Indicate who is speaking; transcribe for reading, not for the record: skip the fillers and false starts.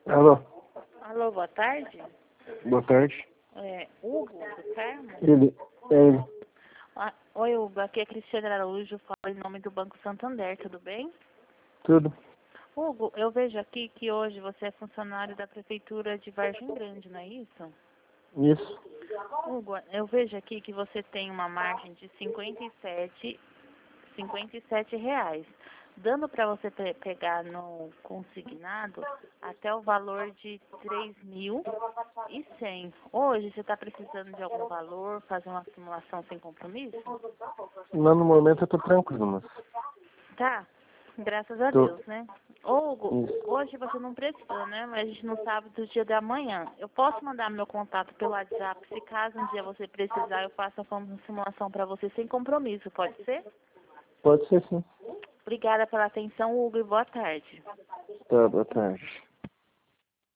Speaker 1: Alô,
Speaker 2: Alô, boa tarde.
Speaker 1: boa tarde.
Speaker 2: Hugo, do Carmo?
Speaker 1: Ele.
Speaker 2: Oi, Hugo, aqui é Cristiane Araújo, falo em nome do Banco Santander, tudo bem?
Speaker 1: Tudo.
Speaker 2: Hugo, eu vejo aqui que hoje você é funcionário da Prefeitura de Vargem Grande, não é isso?
Speaker 1: Isso.
Speaker 2: Hugo, eu vejo aqui que você tem uma margem de R$ 57 reais, dando para você pegar no consignado até o valor de 3.100. Hoje você está precisando de algum valor, fazer uma simulação sem compromisso?
Speaker 1: Mas no momento eu tô tranquilo, mas.
Speaker 2: Tá, graças a
Speaker 1: Tô.
Speaker 2: Deus, né? Hugo,
Speaker 1: Isso.
Speaker 2: hoje você não precisa, né? Mas a gente não sabe do dia da manhã. Eu posso mandar meu contato pelo WhatsApp, se caso um dia você precisar, eu faço uma simulação para você sem compromisso, pode ser?
Speaker 1: Pode ser sim.
Speaker 2: Obrigada pela atenção, Hugo, e boa tarde.
Speaker 1: Tá, boa tarde.